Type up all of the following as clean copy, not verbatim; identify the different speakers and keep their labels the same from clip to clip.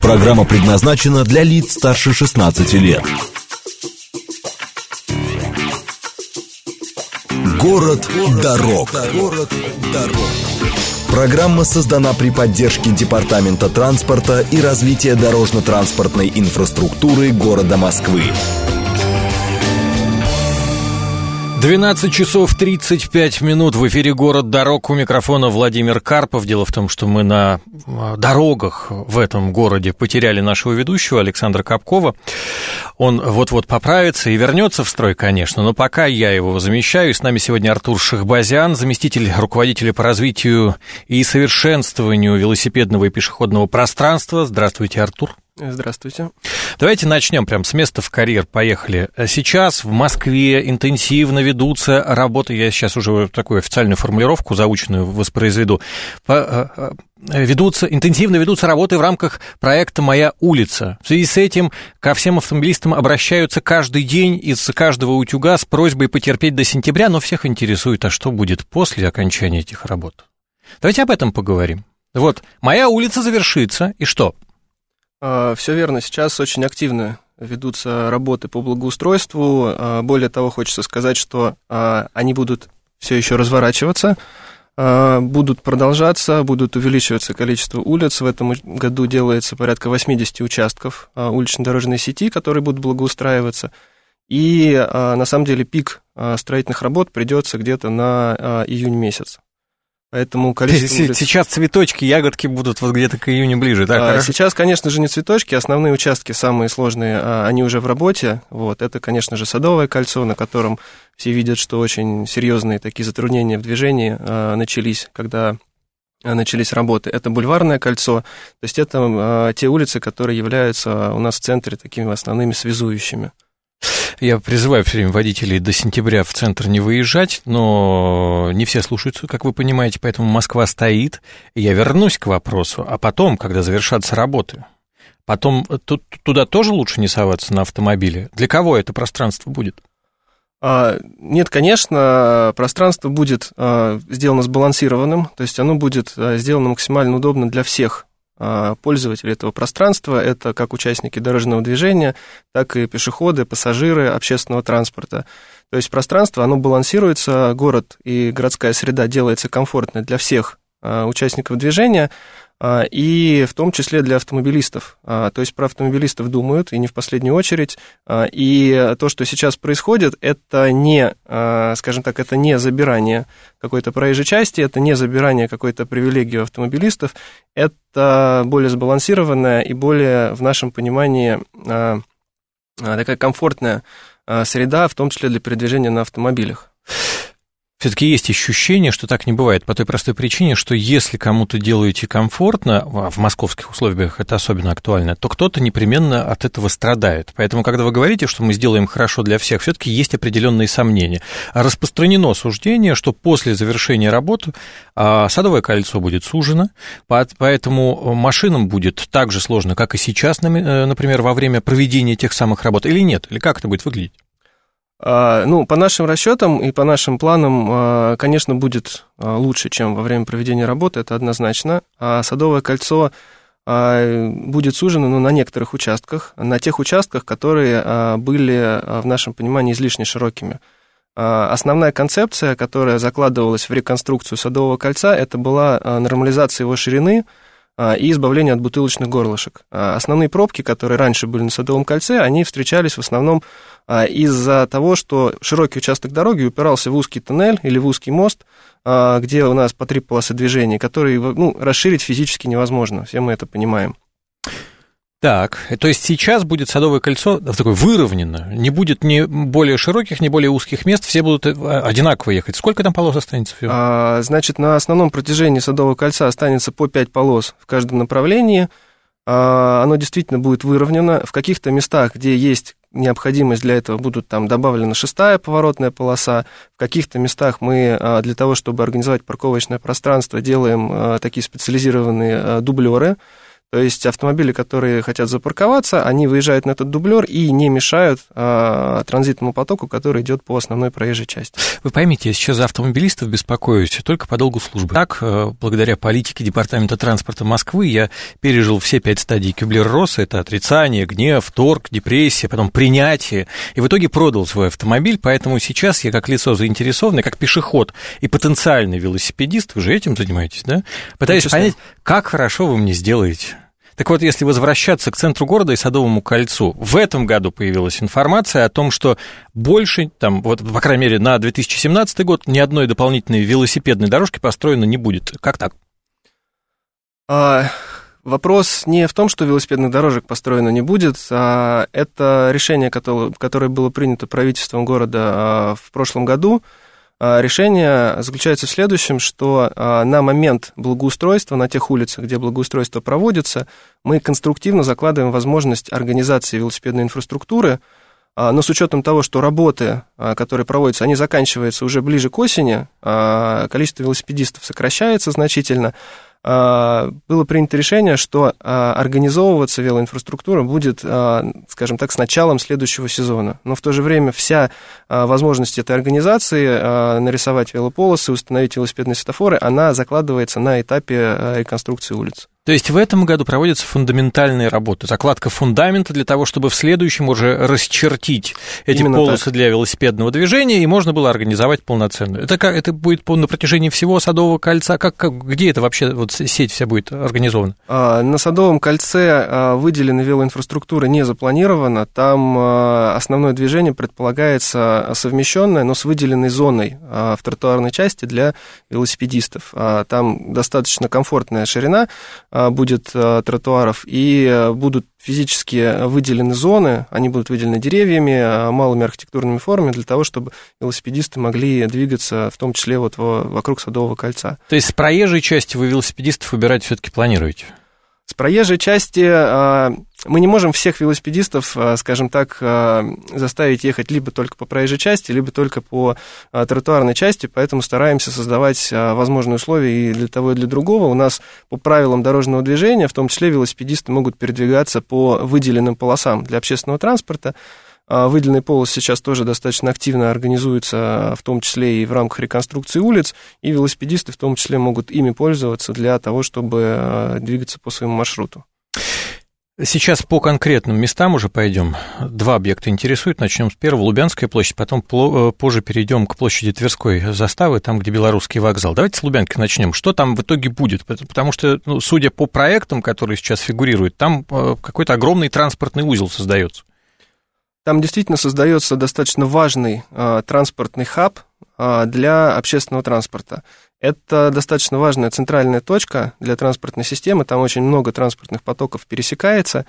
Speaker 1: Программа предназначена для лиц старше 16 лет. Город дорог. Программа создана при поддержке Департамента транспорта и развития дорожно-транспортной инфраструктуры города Москвы.
Speaker 2: 12 часов 35 минут в эфире «Город дорог». У микрофона Владимир Карпов. Дело в том, что мы на дорогах в этом городе потеряли нашего ведущего Александра Капкова. Он вот-вот поправится и вернется в строй, конечно, но пока я его замещаю. С нами сегодня Артур Шахбазян, заместитель руководителя по развитию и совершенствованию велосипедного и пешеходного пространства. Здравствуйте, Артур.
Speaker 3: Здравствуйте.
Speaker 2: Давайте начнем прям с места в карьер. Поехали. Сейчас в Москве интенсивно ведутся работы, я сейчас уже такую официальную формулировку заученную воспроизведу, интенсивно ведутся работы в рамках проекта «Моя улица». В связи с этим ко всем автомобилистам обращаются каждый день из каждого утюга с просьбой потерпеть до сентября, но всех интересует, а что будет после окончания этих работ. Давайте об этом поговорим. Вот, «Моя улица» завершится, и что?
Speaker 3: Все верно, сейчас очень активно ведутся работы по благоустройству. Более того, хочется сказать, что они будут все еще разворачиваться, будут продолжаться, будут увеличиваться количество улиц. В этом году делается порядка 80 участков улично-дорожной сети, которые будут благоустраиваться. И на самом деле пик строительных работ придется где-то на июнь месяц. Поэтому количество улиц...
Speaker 2: Сейчас цветочки, ягодки будут вот где-то к июню ближе, да?
Speaker 3: Сейчас, конечно же, не цветочки, основные участки, самые сложные, они уже в работе. Вот, это, конечно же, Садовое кольцо, на котором все видят, что очень серьезные такие затруднения в движении начались, когда начались работы. Это Бульварное кольцо, то есть это те улицы, которые являются у нас в центре такими основными связующими.
Speaker 2: Я призываю все время водителей до сентября в центр не выезжать, но не все слушаются, как вы понимаете, поэтому Москва стоит. И я вернусь к вопросу, а потом, когда завершатся работы, потом туда тоже лучше не соваться на автомобиле? Для кого это пространство будет?
Speaker 3: Нет, конечно, пространство будет сделано сбалансированным, то есть оно будет сделано максимально удобно для всех пользователи этого пространства, это как участники дорожного движения, так и пешеходы, пассажиры общественного транспорта. То есть пространство, оно балансируется, город и городская среда делается комфортной для всех участников движения, и в том числе для автомобилистов. То есть про автомобилистов думают, и не в последнюю очередь. И то, что сейчас происходит, это не, скажем так, это не забирание какой-то проезжей части, это не забирание какой-то привилегии у автомобилистов, это более сбалансированная и более, в нашем понимании, такая комфортная среда, в том числе для передвижения на автомобилях.
Speaker 2: Все-таки есть ощущение, что так не бывает, по той простой причине, что если кому-то делаете комфортно, в московских условиях это особенно актуально, то кто-то непременно от этого страдает. Поэтому, когда вы говорите, что мы сделаем хорошо для всех, все-таки есть определенные сомнения. Распространено суждение, что после завершения работы Садовое кольцо будет сужено, поэтому машинам будет так же сложно, как и сейчас, например, во время проведения тех самых работ, или нет? Или как это будет выглядеть?
Speaker 3: Ну, по нашим расчетам и по нашим планам, конечно, будет лучше, чем во время проведения работы, это однозначно. Садовое кольцо будет сужено, но на некоторых участках, на тех участках, которые были, в нашем понимании, излишне широкими. Основная концепция, которая закладывалась в реконструкцию Садового кольца, это была нормализация его ширины и избавление от бутылочных горлышек. Основные пробки, которые раньше были на Садовом кольце, они встречались в основном из-за того, что широкий участок дороги упирался в узкий тоннель или в узкий мост, где у нас по 3 полосы движения, которые расширить физически невозможно, все мы это понимаем.
Speaker 2: Так, то есть сейчас будет Садовое кольцо такое выровнено, не будет ни более широких, ни более узких мест, все будут одинаково ехать. Сколько там полос останется всего?
Speaker 3: Значит, на основном протяжении Садового кольца останется по 5 полос в каждом направлении. Оно действительно будет выровнено. В каких-то местах, где есть необходимость для этого, будут там добавлена 6-я поворотная полоса. В каких-то местах мы для того, чтобы организовать парковочное пространство, делаем такие специализированные дублеры. То есть автомобили, которые хотят запарковаться, они выезжают на этот дублер и не мешают транзитному потоку, который идет по основной проезжей части.
Speaker 2: Вы поймите, я сейчас за автомобилистов беспокоюсь только по долгу службы. Так, благодаря политике Департамента транспорта Москвы, я пережил все 5 стадий Кюблер-Росса. Это отрицание, гнев, торг, депрессия, потом принятие. И в итоге продал свой автомобиль, поэтому сейчас я как лицо заинтересованное, как пешеход и потенциальный велосипедист, вы же этим занимаетесь, да? Пытаюсь понять, как хорошо вы мне сделаете. Так вот, если возвращаться к центру города и Садовому кольцу, в этом году появилась информация о том, что больше, там, вот, по крайней мере, на 2017 год ни одной дополнительной велосипедной дорожки построено не будет. Как так?
Speaker 3: Вопрос не в том, что велосипедных дорожек построено не будет, а это решение, которое было принято правительством города в прошлом году. Решение заключается в следующем, что на момент благоустройства, на тех улицах, где благоустройство проводится, мы конструктивно закладываем возможность организации велосипедной инфраструктуры, но с учетом того, что работы, которые проводятся, они заканчиваются уже ближе к осени, количество велосипедистов сокращается значительно, было принято решение, что организовываться велоинфраструктура будет, скажем так, с началом следующего сезона. Но в то же время вся возможность этой организации, нарисовать велополосы, установить велосипедные светофоры, она закладывается на этапе реконструкции улиц.
Speaker 2: То есть в этом году проводятся фундаментальные работы, закладка фундамента для того, чтобы в следующем уже расчертить эти
Speaker 3: Именно
Speaker 2: полосы
Speaker 3: так.
Speaker 2: для велосипедного движения, и можно было организовать полноценную. Это будет на протяжении всего Садового кольца? Где это вообще, вот сеть вся будет организована?
Speaker 3: На Садовом кольце выделенной велоинфраструктуры не запланировано, там основное движение предполагается совмещенное, но с выделенной зоной в тротуарной части для велосипедистов. Там достаточно комфортная ширина будет тротуаров, и будут физически выделены зоны, они будут выделены деревьями, малыми архитектурными формами для того, чтобы велосипедисты могли двигаться, в том числе вот вокруг Садового кольца.
Speaker 2: То есть с проезжей части вы велосипедистов выбирать все-таки планируете?
Speaker 3: С проезжей части мы не можем всех велосипедистов, скажем так, заставить ехать либо только по проезжей части, либо только по тротуарной части, поэтому стараемся создавать возможные условия и для того, и для другого. У нас по правилам дорожного движения, в том числе велосипедисты могут передвигаться по выделенным полосам для общественного транспорта. Выделенные полосы сейчас тоже достаточно активно организуются, в том числе и в рамках реконструкции улиц, и велосипедисты в том числе могут ими пользоваться для того, чтобы двигаться по своему маршруту.
Speaker 2: Сейчас по конкретным местам уже пойдем. 2 объекта интересуют. Начнем с первого, Лубянская площадь, потом позже перейдем к площади Тверской заставы, там, где Белорусский вокзал. Давайте с Лубянки начнем. Что там в итоге будет? Потому что, судя по проектам, которые сейчас фигурируют, там какой-то огромный транспортный узел создается.
Speaker 3: Там действительно создается достаточно важный транспортный хаб для общественного транспорта. Это достаточно важная центральная точка для транспортной системы, там очень много транспортных потоков пересекается,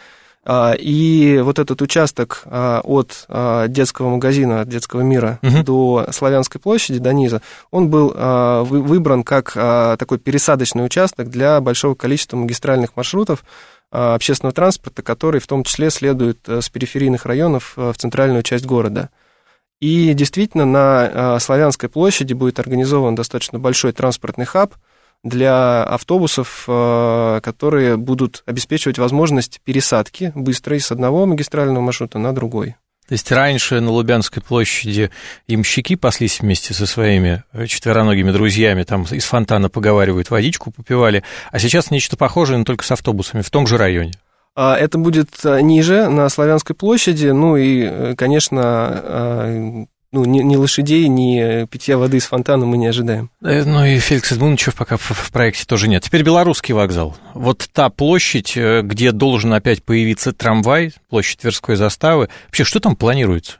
Speaker 3: и вот этот участок от детского магазина, от детского мира до Славянской площади, до низа, он был выбран как такой пересадочный участок для большого количества магистральных маршрутов общественного транспорта, который в том числе следует с периферийных районов в центральную часть города. И действительно на Славянской площади будет организован достаточно большой транспортный хаб для автобусов, которые будут обеспечивать возможность пересадки быстрой с одного магистрального маршрута на другой.
Speaker 2: То есть раньше на Лубянской площади ямщики паслись вместе со своими четвероногими друзьями, там из фонтана поговаривают, водичку попивали, а сейчас нечто похожее, но только с автобусами в том же районе.
Speaker 3: Это будет ниже, на Славянской площади, ну и, конечно, ни лошадей, ни питья воды из фонтана мы не ожидаем.
Speaker 2: Ну и Феликса Эдмундовича пока в проекте тоже нет. Теперь Белорусский вокзал. Вот та площадь, где должен опять появиться трамвай, площадь Тверской заставы. Вообще, что там планируется?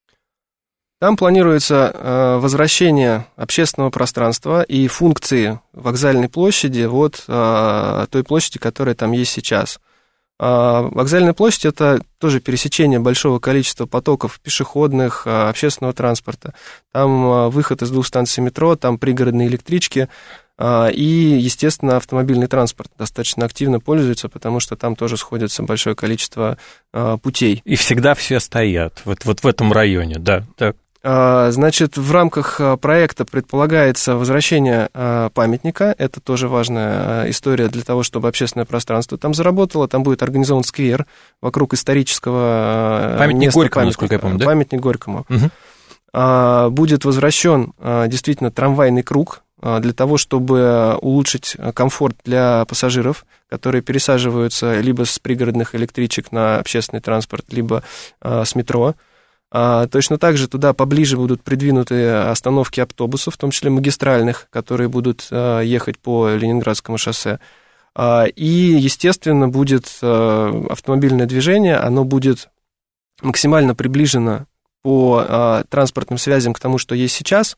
Speaker 3: Там планируется возвращение общественного пространства и функции вокзальной площади от той площади, которая там есть сейчас. Вокзальная площадь – это тоже пересечение большого количества потоков пешеходных, общественного транспорта. Там выход из 2 станций метро, там пригородные электрички и, естественно, автомобильный транспорт достаточно активно пользуется, потому что там тоже сходится большое количество путей.
Speaker 2: И всегда все стоят вот в этом районе, да, так.
Speaker 3: Значит, в рамках проекта предполагается возвращение памятника. Это тоже важная история для того, чтобы общественное пространство там заработало. Там будет организован сквер вокруг исторического
Speaker 2: памятник Горькому, насколько я помню, да?
Speaker 3: Памятник Горькому.
Speaker 2: Угу.
Speaker 3: Будет возвращен действительно трамвайный круг для того, чтобы улучшить комфорт для пассажиров, которые пересаживаются либо с пригородных электричек на общественный транспорт, либо с метро. Точно так же туда поближе будут придвинуты остановки автобусов, в том числе магистральных, которые будут ехать по Ленинградскому шоссе. И, естественно, будет автомобильное движение, оно будет максимально приближено по транспортным связям к тому, что есть сейчас,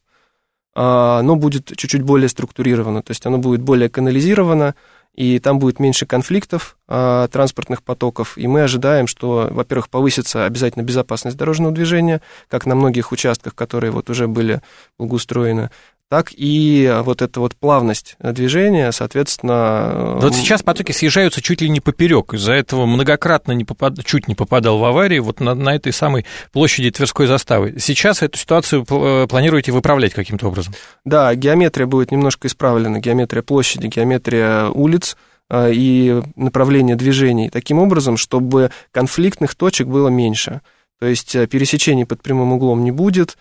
Speaker 3: но будет чуть-чуть более структурировано, то есть оно будет более канализировано, и там будет меньше конфликтов транспортных потоков, и мы ожидаем, что, во-первых, повысится обязательно безопасность дорожного движения, как на многих участках, которые вот уже были благоустроены, так и вот эта вот плавность движения, соответственно...
Speaker 2: Вот сейчас потоки съезжаются чуть ли не поперек, из-за этого многократно чуть не попадал в аварии вот на этой самой площади Тверской заставы. Сейчас эту ситуацию планируете выправлять каким-то образом?
Speaker 3: Да, геометрия будет немножко исправлена, геометрия площади, геометрия улиц и направление движений, таким образом, чтобы конфликтных точек было меньше. То есть пересечений под прямым углом не будет,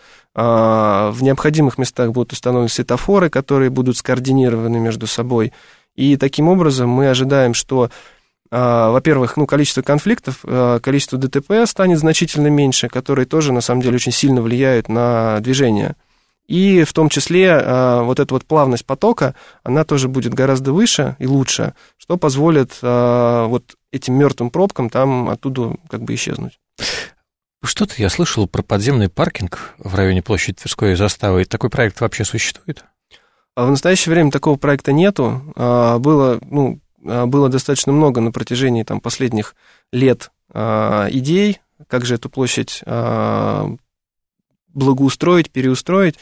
Speaker 3: в необходимых местах будут установлены светофоры, которые будут скоординированы между собой. И таким образом мы ожидаем, что, во-первых, количество конфликтов, количество ДТП станет значительно меньше, которые тоже, на самом деле, очень сильно влияют на движение. И в том числе вот эта вот плавность потока, она тоже будет гораздо выше и лучше, что позволит вот этим мертвым пробкам там оттуда как бы исчезнуть.
Speaker 2: Что-то я слышал про подземный паркинг в районе площади Тверской заставы. Такой проект вообще существует?
Speaker 3: В настоящее время такого проекта нету. Было достаточно много на протяжении там, последних лет идей, как же эту площадь благоустроить, переустроить.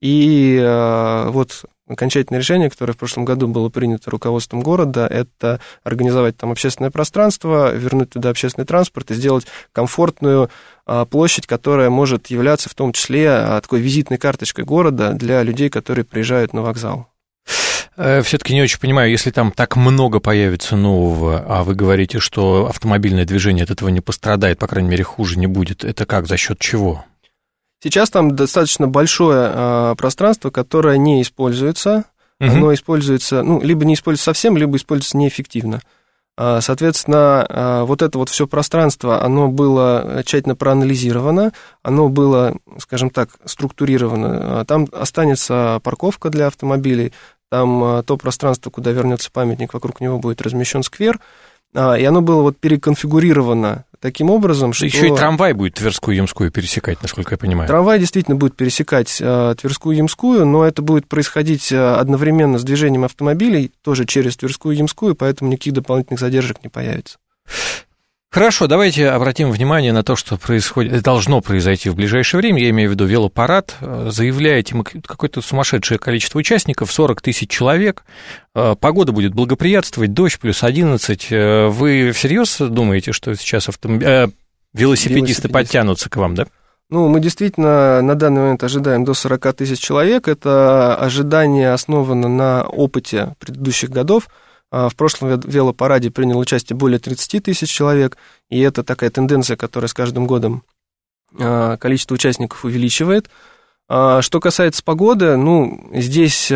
Speaker 3: И вот окончательное решение, которое в прошлом году было принято руководством города, это организовать там общественное пространство, вернуть туда общественный транспорт и сделать комфортную площадь, которая может являться в том числе такой визитной карточкой города для людей, которые приезжают на вокзал.
Speaker 2: Все-таки не очень понимаю, если там так много появится нового, а вы говорите, что автомобильное движение от этого не пострадает, по крайней мере, хуже не будет, это как, за счет чего?
Speaker 3: Сейчас там достаточно большое пространство, которое не используется. Оно используется, либо не используется совсем, либо используется неэффективно. Соответственно, вот это вот все пространство, оно было тщательно проанализировано, оно было, скажем так, структурировано. Там останется парковка для автомобилей, там то пространство, куда вернется памятник, вокруг него будет размещен сквер, и оно было вот переконфигурировано таким образом, что...
Speaker 2: Еще и трамвай будет Тверскую и Ямскую пересекать, насколько я понимаю.
Speaker 3: Трамвай действительно будет пересекать Тверскую и Ямскую, но это будет происходить одновременно с движением автомобилей, тоже через Тверскую и Ямскую, поэтому никаких дополнительных задержек не появится.
Speaker 2: Хорошо, давайте обратим внимание на то, что должно произойти в ближайшее время, я имею в виду велопарад. Заявляете какое-то сумасшедшее количество участников, 40 тысяч человек, погода будет благоприятствовать, дождь плюс 11. Вы всерьез думаете, что сейчас велосипедисты подтянутся к вам, да?
Speaker 3: Мы действительно на данный момент ожидаем до 40 тысяч человек. Это ожидание основано на опыте предыдущих годов. В прошлом велопараде приняло участие более 30 тысяч человек, и это такая тенденция, которая с каждым годом количество участников увеличивает. Что касается погоды, здесь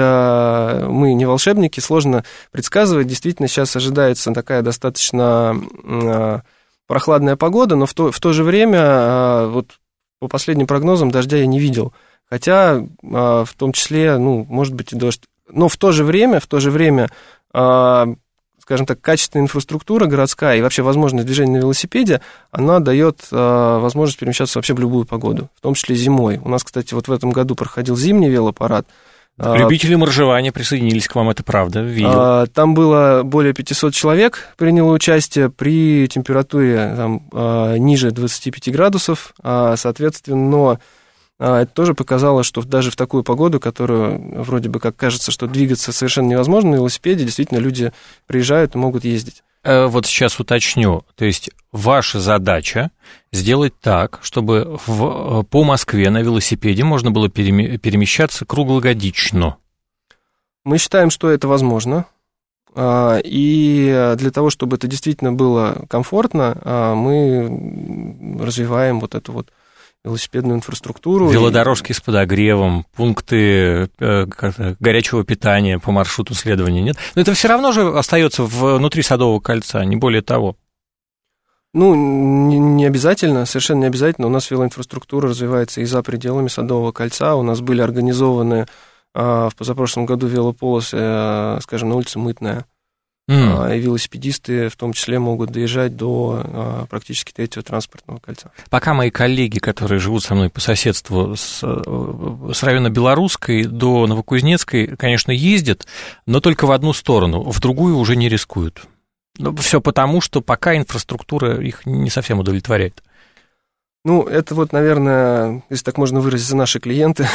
Speaker 3: мы не волшебники, сложно предсказывать. Действительно, сейчас ожидается такая достаточно прохладная погода, но в то же время, вот по последним прогнозам, дождя я не видел. Хотя, в том числе, может быть и дождь. Но в то же время, скажем так, качественная инфраструктура городская и вообще возможность движения на велосипеде, она дает возможность перемещаться вообще в любую погоду, в том числе зимой. У нас, кстати, вот в этом году проходил зимний велопарад.
Speaker 2: Любители моржевания присоединились к вам, это правда, видел.
Speaker 3: Там было более 500 человек, приняло участие при температуре ниже 25 градусов, соответственно, это тоже показало, что даже в такую погоду, которую вроде бы как кажется, что двигаться совершенно невозможно, на велосипеде действительно люди приезжают и могут ездить.
Speaker 2: Вот сейчас уточню, то есть ваша задача сделать так, чтобы по Москве на велосипеде можно было перемещаться круглогодично.
Speaker 3: Мы считаем, что это возможно. И для того, чтобы это действительно было комфортно, мы развиваем вот эту вот велосипедную инфраструктуру.
Speaker 2: Велодорожки с подогревом, пункты горячего питания по маршруту следования, нет? Но это все равно же остается внутри Садового кольца, не более того.
Speaker 3: Ну, не обязательно, совершенно не обязательно. У нас велоинфраструктура развивается и за пределами Садового кольца. У нас были организованы в позапрошлом году велополосы, скажем, на улице Мытная. И велосипедисты в том числе могут доезжать до практически третьего транспортного кольца.
Speaker 2: Пока мои коллеги, которые живут со мной по соседству с района Белорусской до Новокузнецкой, конечно, ездят, но только в одну сторону, в другую уже не рискуют. Все потому, что пока инфраструктура их не совсем удовлетворяет.
Speaker 3: Ну, это вот, наверное, если так можно выразиться, наши клиенты,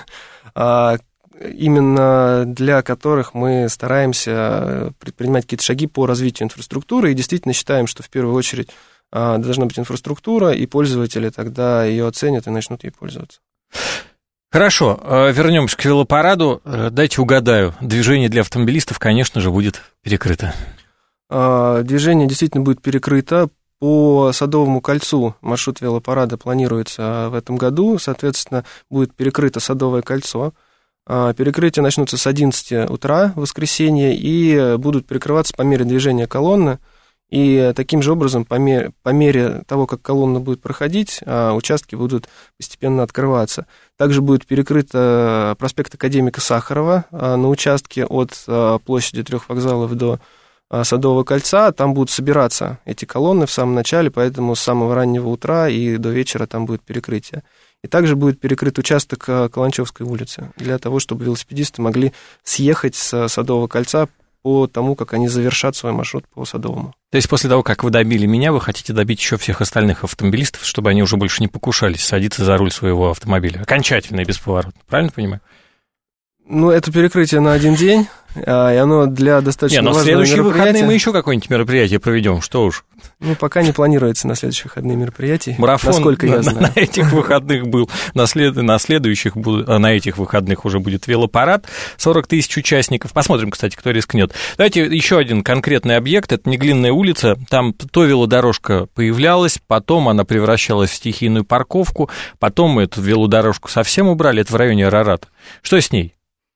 Speaker 3: именно для которых мы стараемся предпринимать какие-то шаги по развитию инфраструктуры и действительно считаем, что в первую очередь должна быть инфраструктура, и пользователи тогда ее оценят и начнут ей пользоваться.
Speaker 2: Хорошо, вернемся к велопараду. Дайте угадаю, движение для автомобилистов, конечно же, будет перекрыто.
Speaker 3: Движение действительно будет перекрыто. По Садовому кольцу маршрут велопарада планируется в этом году, соответственно, будет перекрыто Садовое кольцо. Перекрытия начнутся с 11 утра в воскресенье и будут перекрываться по мере движения колонны. И таким же образом, по мере того, как колонна будет проходить, участки будут постепенно открываться. Также будет перекрыт проспект Академика Сахарова на участке от площади Трех вокзалов до Садового кольца. Там будут собираться эти колонны в самом начале, поэтому с самого раннего утра и до вечера там будет перекрытие. И также будет перекрыт участок Каланчевской улицы для того, чтобы велосипедисты могли съехать с Садового кольца по тому, как они завершат свой маршрут по Садовому.
Speaker 2: То есть после того, как вы добили меня, вы хотите добить еще всех остальных автомобилистов, чтобы они уже больше не покушались садиться за руль своего автомобиля? Окончательно и бесповоротно. Правильно понимаю?
Speaker 3: Ну, это перекрытие на один день, и оно для достаточно важного мероприятия.
Speaker 2: На следующие выходные мы еще какое-нибудь мероприятие проведем, что уж.
Speaker 3: Ну, пока не планируется на следующие выходные мероприятия,
Speaker 2: марафон,
Speaker 3: насколько я знаю.
Speaker 2: На этих выходных был, на этих выходных уже будет велопарад, 40 тысяч участников. Посмотрим, кстати, кто рискнет. Давайте еще один конкретный объект, это Неглинная улица, там то велодорожка появлялась, потом она превращалась в стихийную парковку, потом мы эту велодорожку совсем убрали, это в районе Арарата. Что с ней?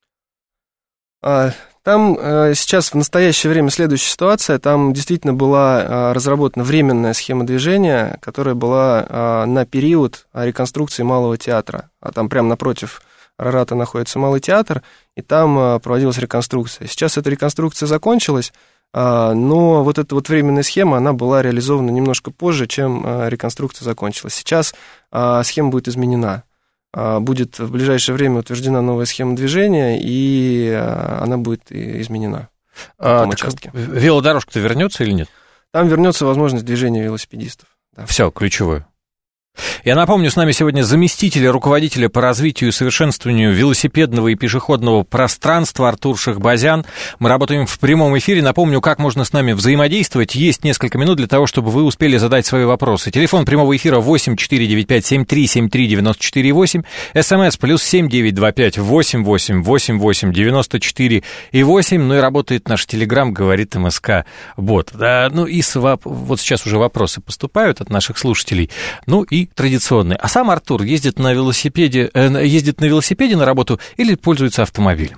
Speaker 3: Там сейчас в настоящее время следующая ситуация. Там действительно была разработана временная схема движения, которая была на период реконструкции Малого театра. А там прямо напротив Арарата находится Малый театр, и там проводилась реконструкция. Сейчас эта реконструкция закончилась, но вот эта вот временная схема, она была реализована немножко позже, чем реконструкция закончилась. Сейчас схема будет изменена. Будет в ближайшее время утверждена новая схема движения, и она будет изменена на том участке.
Speaker 2: Велодорожка-то вернется или нет?
Speaker 3: Там вернется возможность движения велосипедистов.
Speaker 2: Да. Все, ключевое. Я напомню, с нами сегодня заместитель руководителя по развитию и совершенствованию велосипедного и пешеходного пространства Артур Шахбазян. Мы работаем в прямом эфире. Напомню, как можно с нами взаимодействовать. Есть несколько минут для того, чтобы вы успели задать свои вопросы. Телефон прямого эфира 8 495 73 73 94 8. СМС +7 925 88 88 94 и 8. Ну и работает наш Телеграм, говорит МСК-бот. Да, ну и вот сейчас уже вопросы поступают от наших слушателей. Ну и традиционный. А сам Артур ездит на велосипеде на работу или пользуется автомобилем?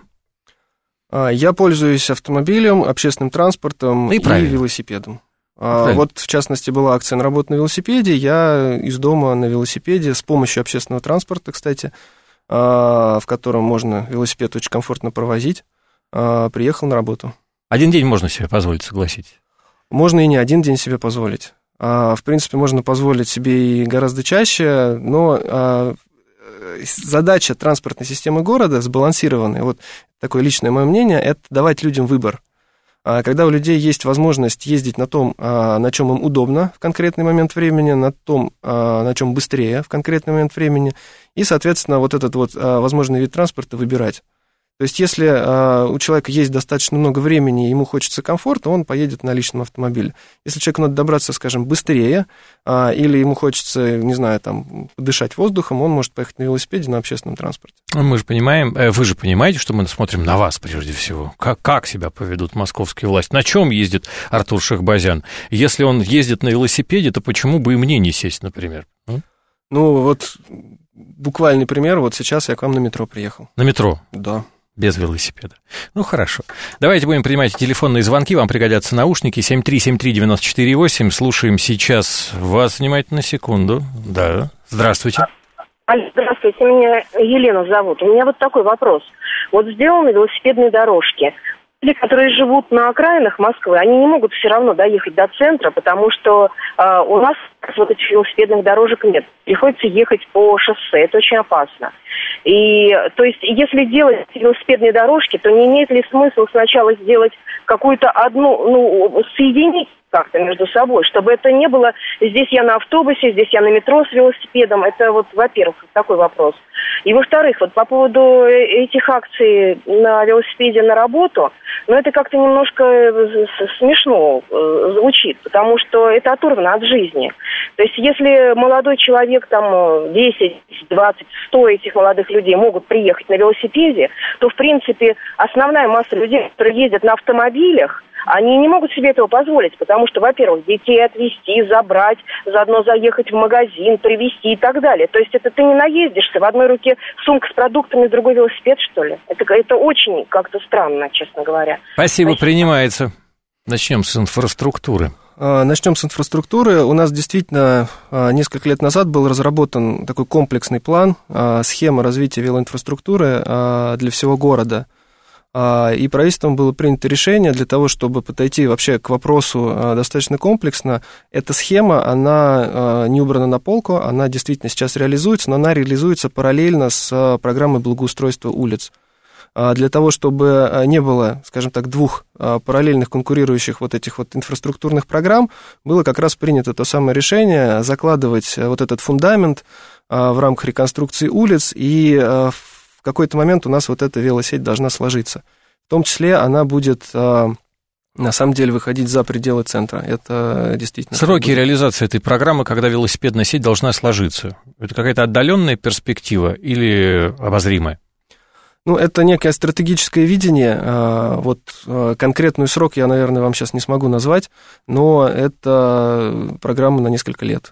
Speaker 3: Я пользуюсь автомобилем, общественным транспортом и велосипедом. Вот, в частности, была акция на работу на велосипеде. Я из дома на велосипеде с помощью общественного транспорта, кстати, в котором можно велосипед очень комфортно провозить, приехал на работу.
Speaker 2: Один день можно себе позволить, согласитесь?
Speaker 3: Можно и не один день себе позволить. В принципе, можно позволить себе и гораздо чаще, но задача транспортной системы города сбалансированная, вот такое личное мое мнение, это давать людям выбор. Когда у людей есть возможность ездить на том, на чем им удобно в конкретный момент времени, на том, на чем быстрее в конкретный момент времени, и, соответственно, вот этот вот возможный вид транспорта выбирать. То есть, если у человека есть достаточно много времени, и ему хочется комфорта, он поедет на личном автомобиле. Если человеку надо добраться, скажем, быстрее, или ему хочется, не знаю, там, дышать воздухом, он может поехать на велосипеде, на общественном транспорте.
Speaker 2: Мы же понимаем, вы же понимаете, что мы смотрим на вас прежде всего. Как себя поведут московские власти? На чем ездит Артур Шахбазян? Если он ездит на велосипеде, то почему бы и мне не сесть, например?
Speaker 3: Ну, вот буквальный пример. Вот сейчас я к вам на метро приехал.
Speaker 2: На метро?
Speaker 3: Да.
Speaker 2: Без велосипеда. Ну, хорошо. Давайте будем принимать телефонные звонки. Вам пригодятся наушники. 7373948. Слушаем сейчас вас внимательно. Секунду. Да. Здравствуйте.
Speaker 4: Здравствуйте. Меня Елена зовут. У меня вот такой вопрос. Вот сделаны велосипедные дорожки. Люди, которые живут на окраинах Москвы, они не могут все равно доехать до центра, потому что у нас вот этих велосипедных дорожек нет. Приходится ехать по шоссе. Это очень опасно. И, то есть, если делать велосипедные дорожки, то не имеет ли смысла сначала сделать какую-то одну, соединить как-то между собой, чтобы это не было, здесь я на автобусе, здесь я на метро с велосипедом. Это вот, во-первых, такой вопрос. И, во-вторых, вот по поводу этих акций на велосипеде на работу, это как-то немножко смешно звучит, потому что это оторвано от жизни. То есть, если молодой человек, там, 10, 20, 100 этих молодых людей могут приехать на велосипеде, то, в принципе, основная масса людей, которые ездят на автомобилях, они не могут себе этого позволить, потому что, во-первых, детей отвезти, забрать, заодно заехать в магазин, привезти и так далее. То есть это ты не наездишься, в одной руке сумка с продуктами, в другой велосипед, что ли? Это очень как-то странно, честно говоря.
Speaker 2: Спасибо, принимается. Начнем с инфраструктуры.
Speaker 3: Начнем с инфраструктуры. У нас действительно несколько лет назад был разработан такой комплексный план, схема развития велоинфраструктуры для всего города. И правительством было принято решение для того, чтобы подойти вообще к вопросу достаточно комплексно. Эта схема, она не убрана на полку, она действительно сейчас реализуется, но она реализуется параллельно с программой благоустройства улиц. Для того, чтобы не было, скажем так, двух параллельных конкурирующих вот этих вот инфраструктурных программ, было как раз принято то самое решение закладывать вот этот фундамент в рамках реконструкции улиц, и в какой-то момент у нас вот эта велосеть должна сложиться. В том числе она будет, на самом деле, выходить за пределы центра. Это действительно...
Speaker 2: Сроки реализации этой программы, когда велосипедная сеть должна сложиться, это какая-то отдаленная перспектива или обозримая?
Speaker 3: Это некое стратегическое видение. Вот конкретный срок я, наверное, вам сейчас не смогу назвать, но это программа на несколько лет.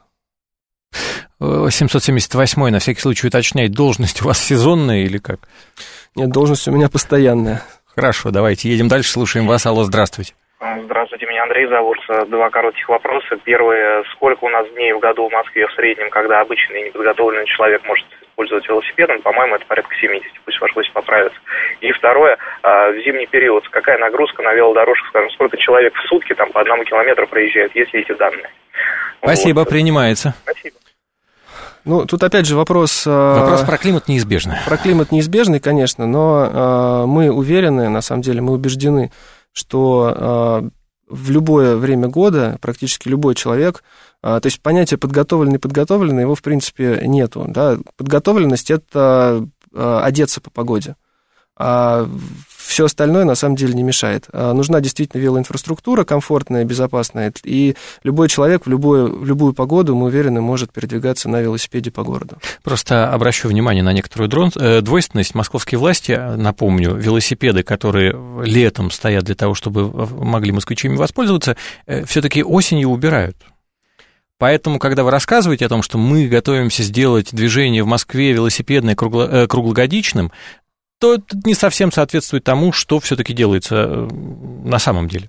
Speaker 2: 778-й, на всякий случай, уточняет, должность у вас сезонная или как?
Speaker 3: Нет, должность у меня постоянная.
Speaker 2: Хорошо, давайте едем дальше, слушаем вас. Алло, здравствуйте.
Speaker 5: Здравствуйте, меня Андрей зовут. Два коротких вопроса. Первый, сколько у нас дней в году в Москве в среднем, когда обычный неподготовленный человек может использовать велосипед? По-моему, это порядка 70, пусть ваш гость поправится. И второе, в зимний период, какая нагрузка на велодорожках, скажем, сколько человек в сутки там по 1 километру проезжает, есть ли эти данные?
Speaker 2: Спасибо, принимается.
Speaker 5: Спасибо.
Speaker 3: Тут опять же вопрос...
Speaker 2: Вопрос про климат неизбежный.
Speaker 3: Про климат неизбежный, конечно, но мы уверены, на самом деле, мы убеждены, что в любое время года практически любой человек, то есть понятие подготовленный, его в принципе нету. Да? Подготовленность – это одеться по погоде. А все остальное на самом деле не мешает. Нужна действительно велоинфраструктура комфортная, безопасная, и любой человек в любую погоду, мы уверены, может передвигаться на велосипеде по городу.
Speaker 2: Просто обращу внимание на некоторую двойственность. Московские власти, напомню, велосипеды, которые летом стоят для того, чтобы могли москвичи ими воспользоваться, все-таки осенью убирают. Поэтому, когда вы рассказываете о том, что мы готовимся сделать движение в Москве велосипедное круглогодичным, то это не совсем соответствует тому, что все-таки делается на самом деле.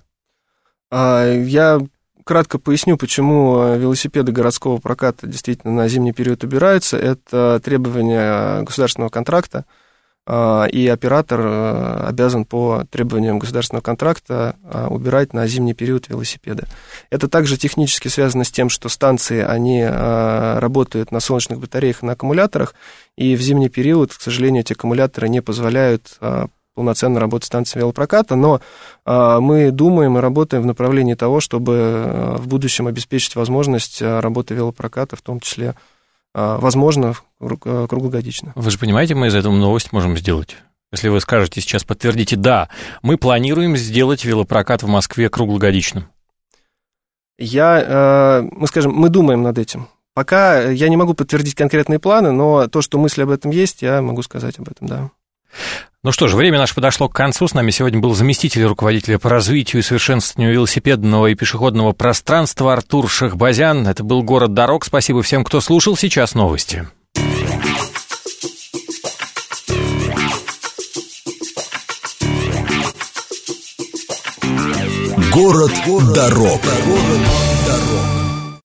Speaker 3: Я кратко поясню, почему велосипеды городского проката действительно на зимний период убираются. Это требование государственного контракта, и оператор обязан по требованиям государственного контракта убирать на зимний период велосипеды. Это также технически связано с тем, что станции, они работают на солнечных батареях и на аккумуляторах, и в зимний период, к сожалению, эти аккумуляторы не позволяют полноценно работать станции велопроката, но мы думаем и работаем в направлении того, чтобы в будущем обеспечить возможность работы велопроката, в том числе, возможно, круглогодично.
Speaker 2: Вы же понимаете, мы из этого новость можем сделать. Если вы скажете сейчас, подтвердите, да, мы планируем сделать велопрокат в Москве круглогодичным.
Speaker 3: Мы думаем над этим. Пока я не могу подтвердить конкретные планы, но то, что мысли об этом есть, я могу сказать об этом, да.
Speaker 2: Ну что ж, время наше подошло к концу. С нами сегодня был заместитель руководителя по развитию и совершенствованию велосипедного и пешеходного пространства Артур Шахбазян. Это был «Город дорог». Спасибо всем, кто слушал. Сейчас новости.
Speaker 1: Город дорог.